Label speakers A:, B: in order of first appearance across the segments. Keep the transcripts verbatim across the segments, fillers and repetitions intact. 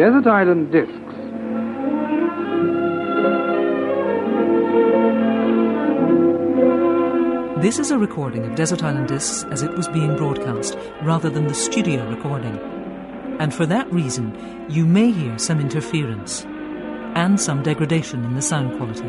A: Desert Island Discs.
B: This is a recording of Desert Island Discs as it was being broadcast, rather than the studio recording. And for that reason, you may hear some interference and some degradation in the sound quality.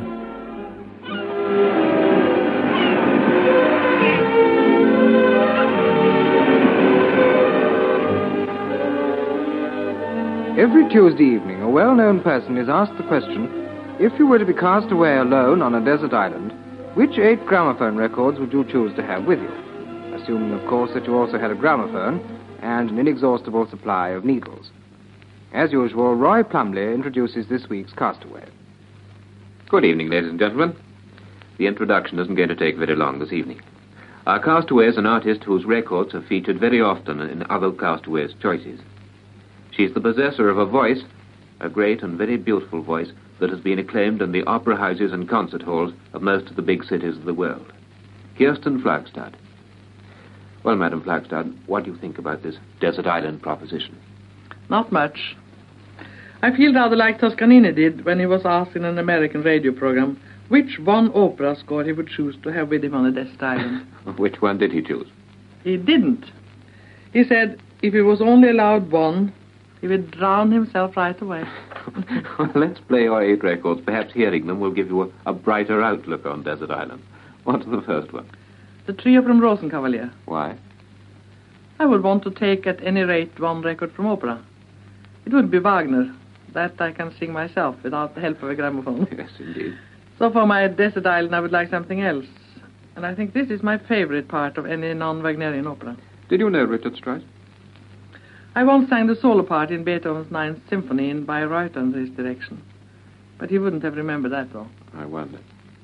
A: Every Tuesday evening, a well-known person is asked the question, if you were to be cast away alone on a desert island, which eight gramophone records would you choose to have with you? Assuming, of course, that you also had a gramophone and an inexhaustible supply of needles. As usual, Roy Plumley introduces this week's castaway.
C: Good evening, ladies and gentlemen. The introduction isn't going to take very long this evening. Our castaway is an artist whose records have featured very often in other castaways' choices. She's the possessor of a voice, a great and very beautiful voice, that has been acclaimed in the opera houses and concert halls of most of the big cities of the world. Kirsten Flagstad. Well, Madam Flagstad, what do you think about this desert island proposition?
D: Not much. I feel rather like Toscanini did when he was asked in an American radio program which one opera score he would choose to have with him on a desert island.
C: Which one did he choose?
D: He didn't. He said if he was only allowed one, he would drown himself right away.
C: Well, let's play our eight records. Perhaps hearing them will give you a, a brighter outlook on desert island. What's the first one?
D: The trio from Rosenkavalier.
C: Why?
D: I would want to take at any rate one record from opera. It would be Wagner. That I can sing myself without the help of a gramophone.
C: Yes, indeed.
D: So for my desert island, I would like something else. And I think this is my favorite part of any non-Wagnerian opera.
C: Did you know Richard Strauss?
D: I once sang the solo part in Beethoven's Ninth Symphony in Bayreuth under his direction. But he wouldn't have remembered that, though.
C: I wonder.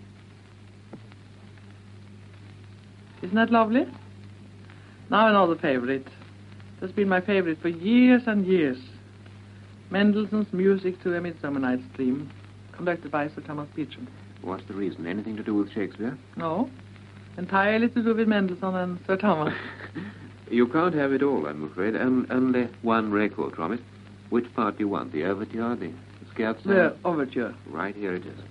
D: Isn't that lovely? Now another favorite. It has been my favorite for years and years. Mendelssohn's Music to a Midsummer Night's Dream, conducted by Sir Thomas Beecham.
C: What's the reason? Anything to do with Shakespeare?
D: No. Entirely to do with Mendelssohn and Sir Thomas.
C: You can't have it all, I'm afraid. Um, only one record from it. Which part do you want? The overture, the scherzo?
D: The overture.
C: Right, here it is.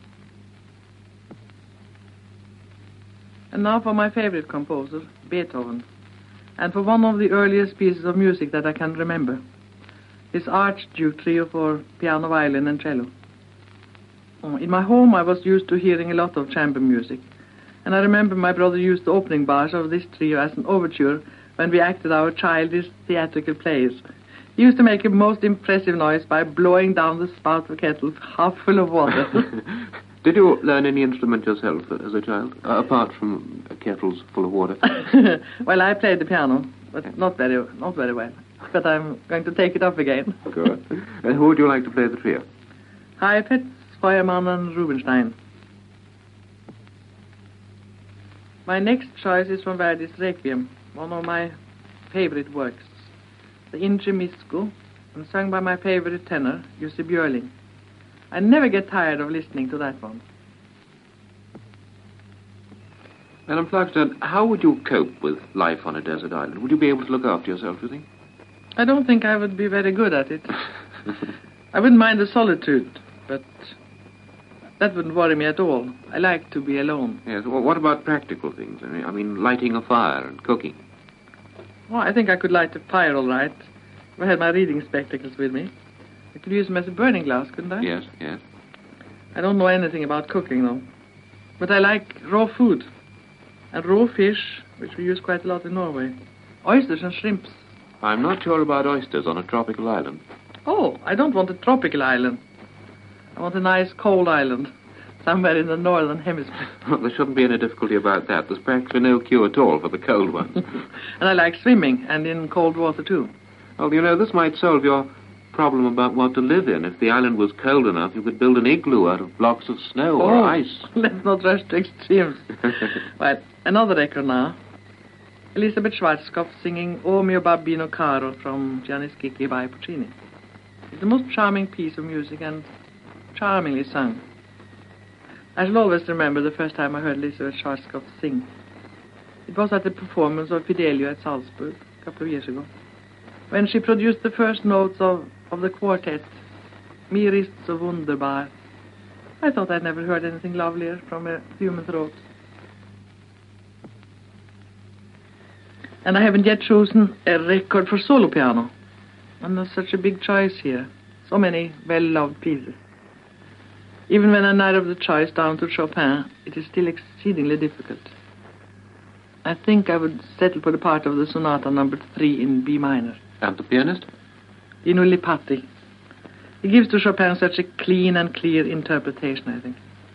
D: And now for my favorite composer, Beethoven. And for one of the earliest pieces of music that I can remember. His Archduke Trio for piano, violin, and cello. In my home, I was used to hearing a lot of chamber music. And I remember my brother used the opening bars of this trio as an overture when we acted our childish theatrical plays. He used to make a most impressive noise by blowing down the spout of kettles half full of water.
C: Did you learn any instrument yourself as a child, uh, apart from uh, kettles full of water?
D: Well, I played the piano, but not very, not very well. But I'm going to take it up again.
C: Good. And who would you like to play the trio?
D: Heifetz, Feuermann, and Rubinstein. My next choice is from Verdi's Requiem, one of my favorite works, the Inge Misco, and sung by my favorite tenor, Jussi Björling. I never get tired of listening to that one.
C: Madam Flagstad, how would you cope with life on a desert island? Would you be able to look after yourself, do you think?
D: I don't think I would be very good at it. I wouldn't mind the solitude, but that wouldn't worry me at all. I like to be alone.
C: Yes, well, what about practical things? I mean, I mean, lighting a fire and cooking.
D: Well, I think I could light a fire all right if I had my reading spectacles with me. I could use them as a burning glass, couldn't I?
C: Yes, yes.
D: I don't know anything about cooking, though. But I like raw food. And raw fish, which we use quite a lot in Norway. Oysters and shrimps.
C: I'm not sure about oysters on a tropical island.
D: Oh, I don't want a tropical island. I want a nice cold island, somewhere in the northern hemisphere.
C: Well, there shouldn't be any difficulty about that. There's practically no cure at all for the cold one.
D: And I like swimming, and in cold water, too.
C: Well, you know, this might solve your problem about what to live in. If the island was cold enough, you could build an igloo out of blocks of snow
D: oh,
C: or ice.
D: Let's not rush to extremes. Well, another record now. Elisabeth Schwarzkopf singing O mio babbino caro from Gianni Schicchi by Puccini. It's the most charming piece of music and charmingly sung. I shall always remember the first time I heard Elisabeth Schwarzkopf sing. It was at the performance of Fidelio at Salzburg a couple of years ago, when she produced the first notes of, of the quartet Mir ist so wunderbar. I thought I'd never heard anything lovelier from a human throat. And I haven't yet chosen a record for solo piano. And there's such a big choice here. So many well-loved pieces. Even when I narrow the choice down to Chopin, it is still exceedingly difficult. I think I would settle for the part of the sonata number three in B minor.
C: And the pianist?
D: Dino Lipatti. He gives to Chopin such a clean and clear interpretation, I think.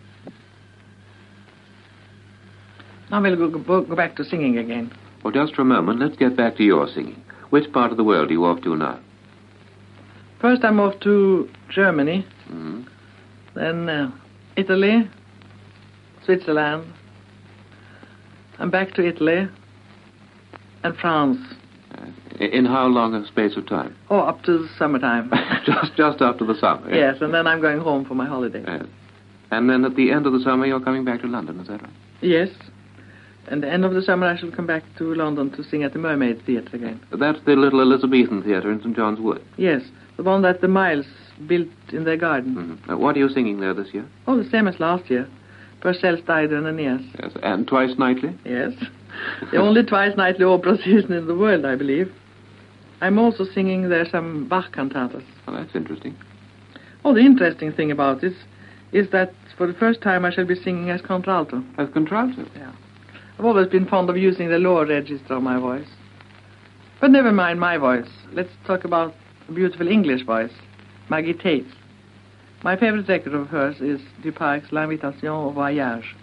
D: Now we'll go, go, go back to singing again.
C: Well, just for a moment, let's get back to your singing. Which part of the world are you off to now?
D: First I'm off to Germany,
C: Mm-hmm.
D: then uh, Italy, Switzerland, and back to Italy, and France.
C: Uh, in how long a space of time?
D: Oh, up to summertime.
C: just just after the summer, eh?
D: Yes, and then I'm going home for my holiday.
C: Yes. And then at the end of the summer, you're coming back to London, is that right?
D: Yes. And the end of the summer I shall come back to London to sing at the Mermaid Theatre again.
C: That's the little Elizabethan theatre in St John's Wood.
D: Yes, the one that the Miles built in their garden.
C: Mm-hmm. Uh, what are you singing there this year?
D: Oh, the same as last year. Purcell's Dido and Aeneas.
C: Yes. And twice nightly?
D: Yes. The only twice nightly opera season in the world, I believe. I'm also singing there some Bach cantatas.
C: Oh, that's interesting.
D: Oh, the interesting thing about this is that for the first time I shall be singing as contralto.
C: As contralto?
D: Yeah. I've always been fond of using the lower register of my voice. But never mind my voice. Let's talk about a beautiful English voice, Maggie Tate's. My favorite record of hers is Duparc's L'Invitation au Voyage.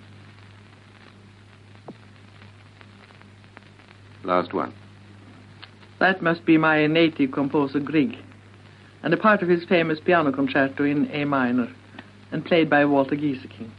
C: Last one.
D: That must be my native composer Grieg, and a part of his famous piano concerto in A minor, and played by Walter Gieseking.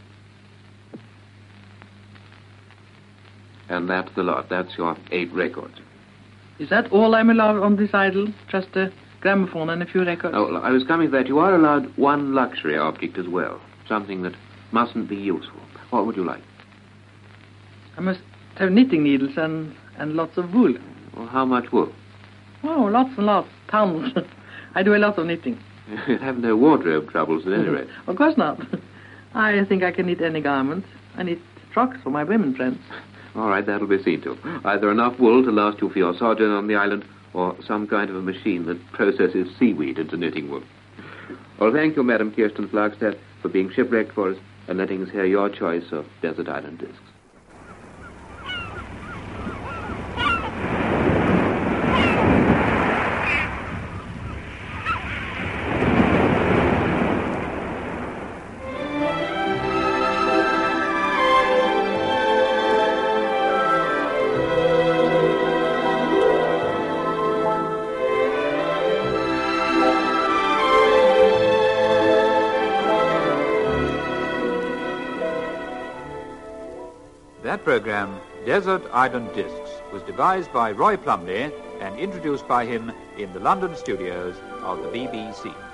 C: And that's the lot. That's your eight records.
D: Is that all I'm allowed on this idol? Just a gramophone and a few records?
C: Oh, I was coming to that. You are allowed one luxury object as well. Something that mustn't be useful. What would you like?
D: I must have knitting needles and, and lots of wool.
C: Well, how much wool?
D: Oh, lots and lots. Tons. I do a lot of knitting.
C: You have no wardrobe troubles at any rate.
D: Of course not. I think I can knit any garment. I knit frocks for my women friends.
C: All right, that'll be seen to. Either enough wool to last you for your sojourn on the island, or some kind of a machine that processes seaweed into knitting wool. Well, thank you, Madam Kirsten Flagstad, for being shipwrecked for us and letting us hear your choice of Desert Island Discs.
E: That program, Desert Island Discs, was devised by Roy Plumley and introduced by him in the London studios of the B B C.